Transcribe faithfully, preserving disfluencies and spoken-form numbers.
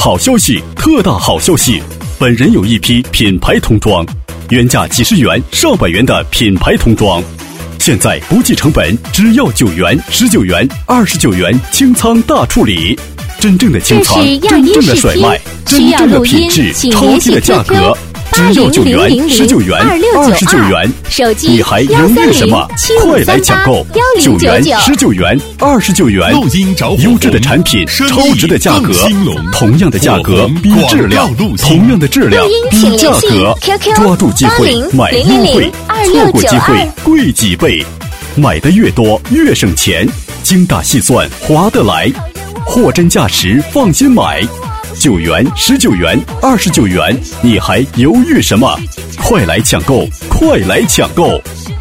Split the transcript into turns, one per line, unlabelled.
好消息，特大好消息！本人有一批品牌童装，原价几十元、上百元的品牌童装，现在不计成本，只要九元、十九元、二十九元清仓大处理。真正的清仓，真正的甩卖，真正的品质，超低的价格，只要九元、十九元、二十九元。
手机
你还犹豫什么？快来抢购！九元、十九元、二十九元，优质的产品，超值的价格，同样的价格比质量，同样的质量比价格，抓住机会买优惠，错过机会贵几倍，买的越多越省钱，精打细算划得来，货真价实放心买。九元、十九元、二十九元，你还犹豫什么？快来抢购！快来抢购！